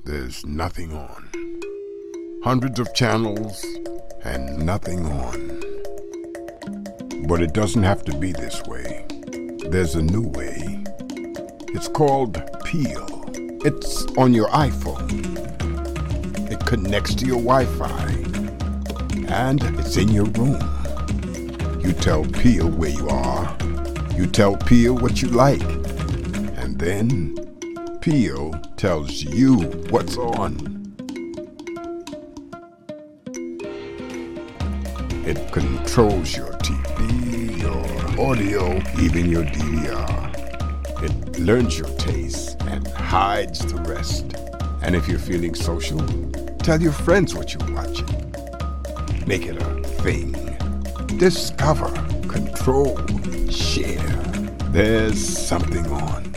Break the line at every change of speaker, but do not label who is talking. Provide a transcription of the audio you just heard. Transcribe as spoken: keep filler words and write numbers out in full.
there's nothing on. Hundreds of channels and nothing on. But it doesn't have to be this way. There's a new way. It's called Peel. It's on your iPhone. It connects to your Wi-Fi. And it's in your room. You tell Peel where you are. You tell Peel what you like. And then Peel tells you what's on. It controls your T V, your audio, even your D V R. It learns your tastes and hides the rest. And if you're feeling social, tell your friends what you're watching. Make it a thing. Discover, control, share. There's something on.